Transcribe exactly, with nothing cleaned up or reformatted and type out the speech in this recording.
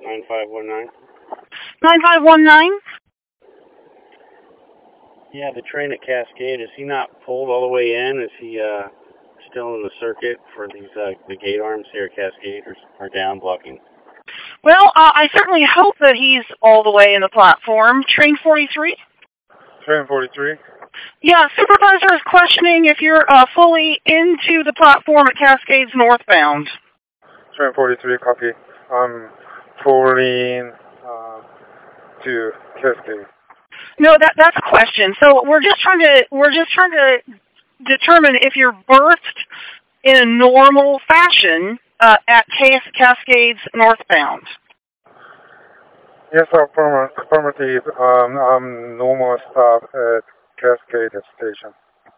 nine five one nine. nine five one nine? Yeah, the train at Cascade, is he not pulled all the way in? Is he uh, still in the circuit for these uh, the gate arms here at Cascade, or are down blocking? Well, uh, I certainly hope that he's all the way in the platform. Train forty-three? Train forty-three? Yeah, supervisor is questioning if you're uh, fully into the platform at Cascades northbound. Train forty-three, copy. I'm pulling uh, to Cascade. No, that that's a question. So we're just trying to we're just trying to determine if you're berthed in a normal fashion uh, at Cas- Cascades northbound. Yes, affirmative. Um, I'm normal stop at Cascade Station.